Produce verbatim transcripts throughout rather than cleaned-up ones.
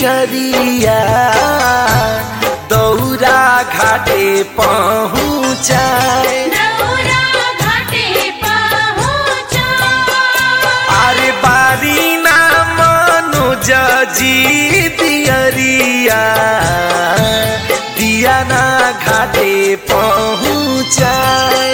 दियरिया दौरा घाटे पहुँचाए अरे बारी ना मनोज जी दियरिया दिया ना घाटे पहुँचाए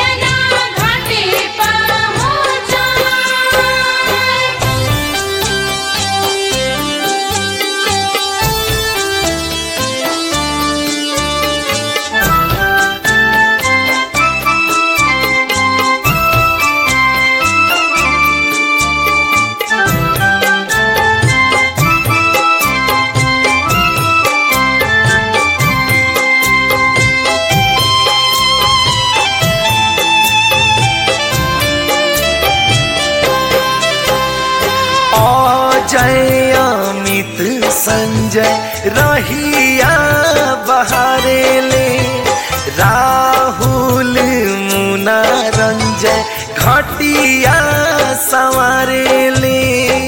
जय अमित संजय रहिया बहारे ले राहुल मुना रंजय घटिया संवारे ले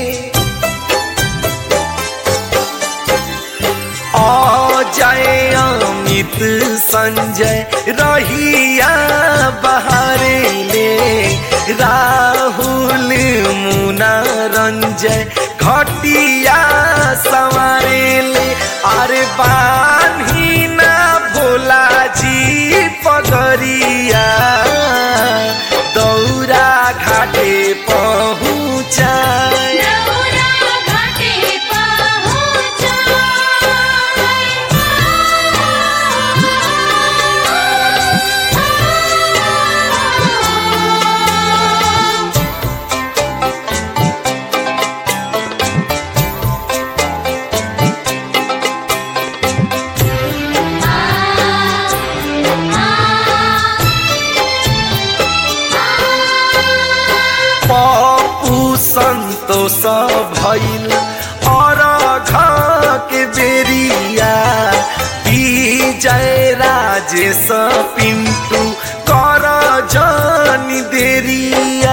जय अमित संजय रहिया बहारे ले राहुल मुना रंजय घटिया संवारे ले अरे बान्ही ना भोला जी पगरिया दौरा घाटे पहुँचाए संतोष भइल और घा के बेरिया विजय राजेश पिंटू कर जानी देरिया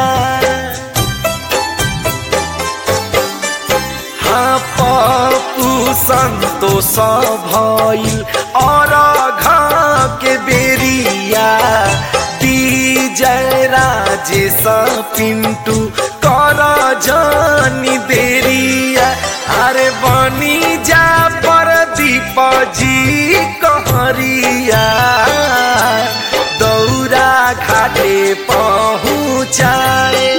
हाँ पप्पू संतोष भइल और घा के बेरिया विजय राजेश पिंटू कर जानी देरिया अरे बनी जा पर दीप जी कहरिया दौरा घाटे पहुँचाए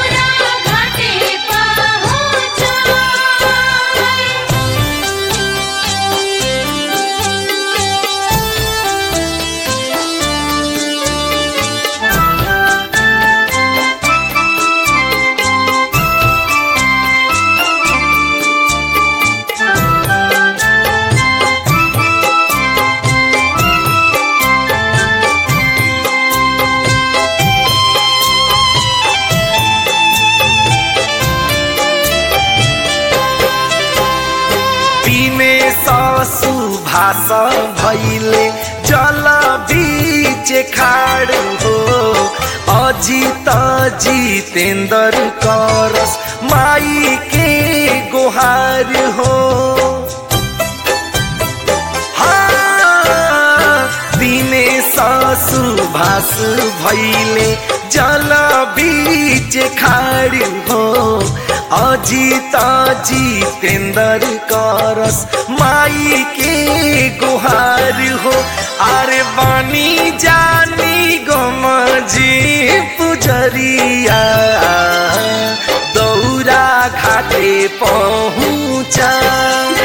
सुभाष भैले जल बीच खाड़ हो अजित जितेंद्र करस माई के गुहार हो हाँ दिनेश सुभाष भैले जल बीच खाड़ हो अजित जितेंद्र करस माई के गुहार हो अरे बनी जानी गमजी पुजरिया दौरा घाटे पहुँचा